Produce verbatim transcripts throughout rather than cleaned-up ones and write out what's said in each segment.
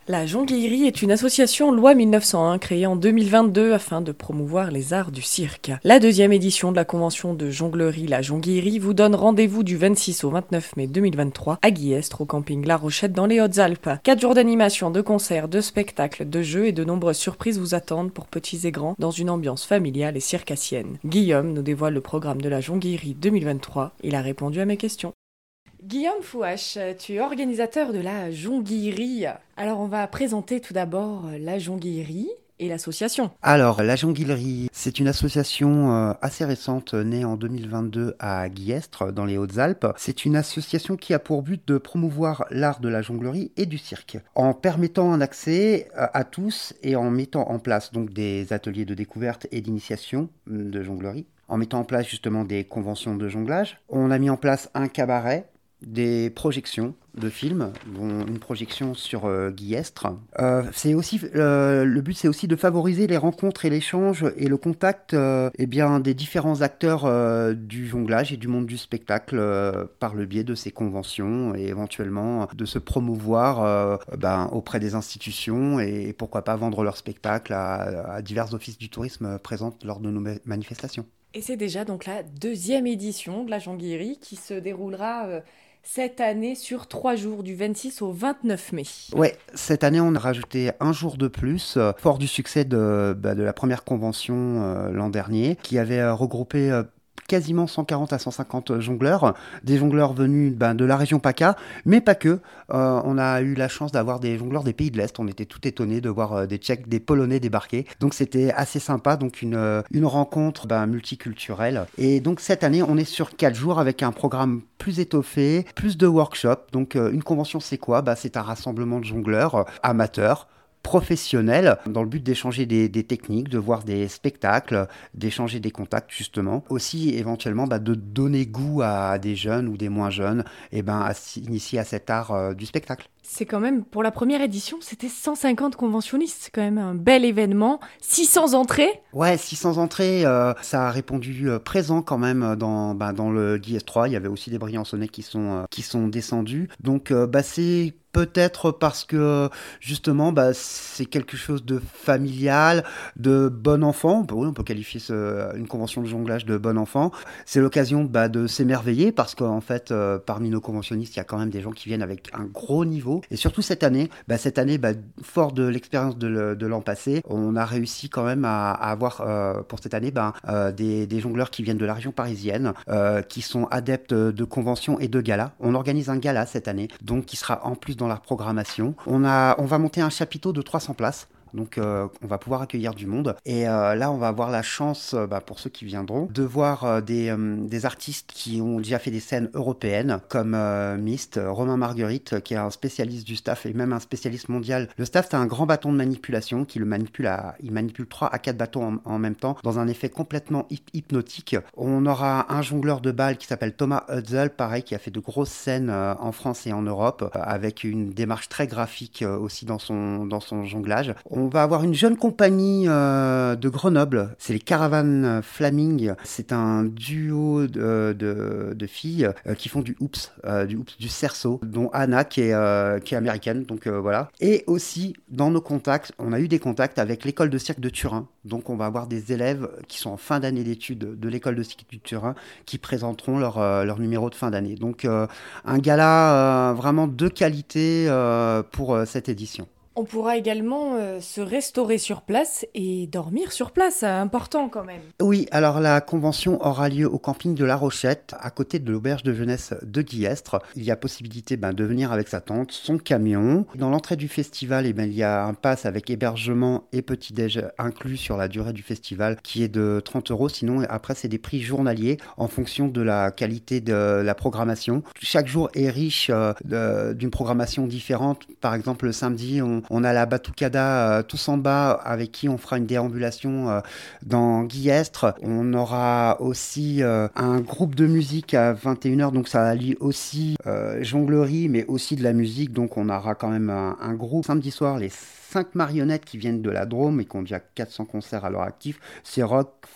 La Jonglierie est une association loi mille neuf cent un créée en deux mille vingt-deux afin de promouvoir les arts du cirque. La deuxième édition de la convention de jonglerie La Jonglierie vous donne rendez-vous du vingt-six au vingt-neuf mai deux mille vingt-trois à Guillestre au camping La Rochette dans les Hautes-Alpes. Quatre jours d'animation, de concerts, de spectacles, de jeux et de nombreuses surprises vous attendent pour petits et grands dans une ambiance familiale et circassienne. Guillaume nous dévoile le programme de la Jonglierie deux mille vingt-trois. Il a répondu à mes questions. Guillaume Fouache, tu es organisateur de la Jonglierie. Alors on va présenter tout d'abord la Jonglierie et l'association. Alors, la Jonglierie, c'est une association euh, assez récente, née en deux mille vingt-deux à Guillestre, dans les Hautes-Alpes. C'est une association qui a pour but de promouvoir l'art de la jonglerie et du cirque, en permettant un accès à, à tous et en mettant en place donc des ateliers de découverte et d'initiation de jonglerie, en mettant en place justement des conventions de jonglage. On a mis en place un cabaret, des projections de films, dont une projection sur euh, Guillestre. Euh, c'est aussi, euh, le but, c'est aussi de favoriser les rencontres et l'échange et le contact euh, eh bien, des différents acteurs euh, du jonglage et du monde du spectacle euh, par le biais de ces conventions et éventuellement de se promouvoir euh, ben, auprès des institutions et, et pourquoi pas vendre leurs spectacles à, à divers offices du tourisme présents lors de nos manifestations. Et c'est déjà donc la deuxième édition de la Jonglierie qui se déroulera euh, cette année sur trois jours, du vingt-six au vingt-neuf mai. Ouais, cette année, on a rajouté un jour de plus, euh, fort du succès de, bah, de la première convention euh, l'an dernier, qui avait euh, regroupé euh, quasiment cent quarante à cent cinquante jongleurs, des jongleurs venus ben, de la région PACA, mais pas que. Euh, on a eu la chance d'avoir des jongleurs des pays de l'Est. On était tout étonnés de voir euh, des Tchèques, des Polonais débarquer. Donc c'était assez sympa, donc une, euh, une rencontre ben, multiculturelle. Et donc cette année, on est sur quatre jours avec un programme plus étoffé, plus de workshops. Donc euh, une convention, c'est quoi? Bah, c'est un rassemblement de jongleurs euh, amateurs, professionnels, dans le but d'échanger des, des techniques, de voir des spectacles, d'échanger des contacts justement. Aussi éventuellement bah, de donner goût à des jeunes ou des moins jeunes et ben, à s'initier à cet art euh, du spectacle. C'est quand même, pour la première édition, c'était cent cinquante conventionnistes. C'est quand même un bel événement. six cents entrées. Ouais, six cents entrées, euh, ça a répondu euh, présent quand même dans, bah, dans le D S trois. Il y avait aussi des Briançonnais qui sont, euh, qui sont descendus. Donc euh, bah, c'est peut-être parce que justement bah, c'est quelque chose de familial, de bon enfant. On peut, oui, on peut qualifier ce, une convention de jonglage de bon enfant. C'est l'occasion bah, de s'émerveiller parce qu'en fait euh, parmi nos conventionnistes il y a quand même des gens qui viennent avec un gros niveau. Et surtout cette année, bah, cette année bah, fort de l'expérience de, le, de l'an passé, on a réussi quand même à, à avoir euh, pour cette année bah, euh, des, des jongleurs qui viennent de la région parisienne, euh, qui sont adeptes de conventions et de galas. On organise un gala cette année, donc qui sera en plus dans la programmation. On, a, on va monter un chapiteau de trois cents places. Donc euh, on va pouvoir accueillir du monde. Et euh, là, on va avoir la chance, euh, bah, pour ceux qui viendront, de voir euh, des, euh, des artistes qui ont déjà fait des scènes européennes, comme euh, Myst, euh, Romain Marguerite, qui est un spécialiste du staff et même un spécialiste mondial. Le staff, c'est un grand bâton de manipulation qui le manipule à, il manipule trois à quatre bâtons en, en même temps, dans un effet complètement hyp- hypnotique. On aura un jongleur de balles qui s'appelle Thomas Hutzel, pareil, qui a fait de grosses scènes euh, en France et en Europe, euh, avec une démarche très graphique euh, aussi dans son, dans son jonglage. On On va avoir une jeune compagnie euh, de Grenoble, c'est les Caravanes Flaming. C'est un duo de, de, de filles euh, qui font du hoops, euh, du hoops, du cerceau, dont Anna qui est, euh, qui est américaine, donc euh, voilà. Et aussi, dans nos contacts, on a eu des contacts avec l'école de cirque de Turin. Donc on va avoir des élèves qui sont en fin d'année d'études de l'école de cirque de Turin qui présenteront leur, euh, leur numéro de fin d'année. Donc euh, un gala euh, vraiment de qualité euh, pour euh, cette édition. On pourra également euh, se restaurer sur place et dormir sur place. C'est important quand même. Oui, alors la convention aura lieu au camping de La Rochette, à côté de l'auberge de jeunesse de Guillestre. Il y a possibilité ben, de venir avec sa tente, son camion. Dans l'entrée du festival, eh ben, il y a un pass avec hébergement et petit-déj inclus sur la durée du festival qui est de trente euros. Sinon, après, c'est des prix journaliers en fonction de la qualité de la programmation. Chaque jour est riche euh, de- d'une programmation différente. Par exemple, le samedi, on, on a la Batucada euh, tous en bas avec qui on fera une déambulation euh, dans Guillestre. On aura aussi euh, un groupe de musique à vingt et une heures, donc ça allie aussi euh, jonglerie, mais aussi de la musique. Donc on aura quand même un, un groupe. Samedi soir, les cinq marionnettes qui viennent de la Drôme et qui ont déjà quatre cents concerts à leur actif. C'est rock, folk,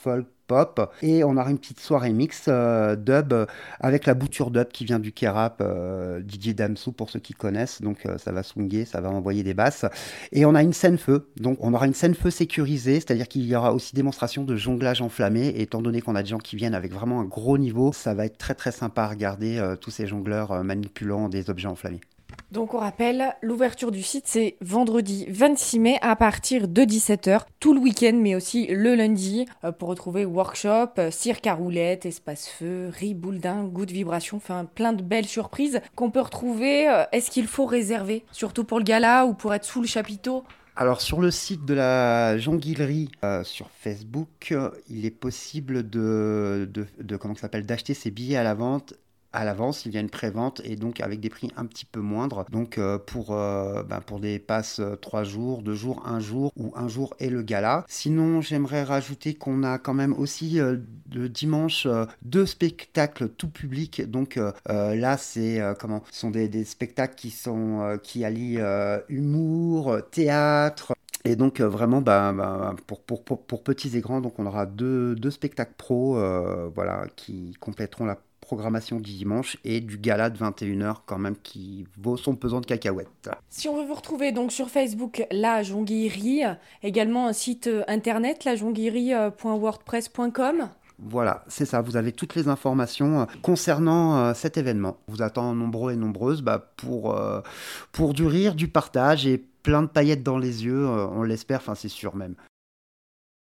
pop. Et on aura une petite soirée mix euh, dub euh, avec la bouture dub qui vient du K-rap, euh, D J Damso pour ceux qui connaissent. Donc euh, ça va swinguer, ça va envoyer des basses. Et on a une scène feu. Donc on aura une scène feu sécurisée, c'est-à-dire qu'il y aura aussi démonstration de jonglage enflammé. Et étant donné qu'on a des gens qui viennent avec vraiment un gros niveau, ça va être très très sympa à regarder euh, tous ces jongleurs euh, manipulant des objets enflammés. Donc on rappelle, l'ouverture du site c'est vendredi vingt-six mai à partir de dix-sept heures, tout le week-end mais aussi le lundi euh, pour retrouver workshop, euh, cirque à roulettes, espace feu, riz, boule d'Inde, goût de vibration, enfin plein de belles surprises qu'on peut retrouver. Euh, Est-ce qu'il faut réserver, surtout pour le gala ou pour être sous le chapiteau ? Alors sur le site de la Jonguillerie euh, sur Facebook, euh, il est possible de, de, de comment ça s'appelle d'acheter ses billets à la vente à l'avance, il y a une pré-vente et donc avec des prix un petit peu moindres. Donc euh, pour, euh, ben, pour des passes euh, trois jours, deux jours, un jour ou un jour et le gala. Sinon, j'aimerais rajouter qu'on a quand même aussi euh, le dimanche euh, deux spectacles tout public. Donc euh, euh, là, c'est euh, comment ce sont des, des spectacles qui sont euh, qui allient euh, humour, théâtre. Et donc euh, vraiment, bah, bah, pour, pour, pour, pour petits et grands, donc on aura deux, deux spectacles pro euh, voilà, qui compléteront la programmation du dimanche et du gala de vingt et une heures quand même qui vaut son pesant de cacahuètes. Si on veut vous retrouver donc sur Facebook, La Jonguillerie, également un site internet, la jonguillerie point wordpress point com. Voilà, c'est ça, vous avez toutes les informations euh, concernant euh, cet événement. On vous attend nombreux et nombreuses bah, pour, euh, pour du rire, du partage et plein de paillettes dans les yeux, euh, on l'espère, enfin c'est sûr même.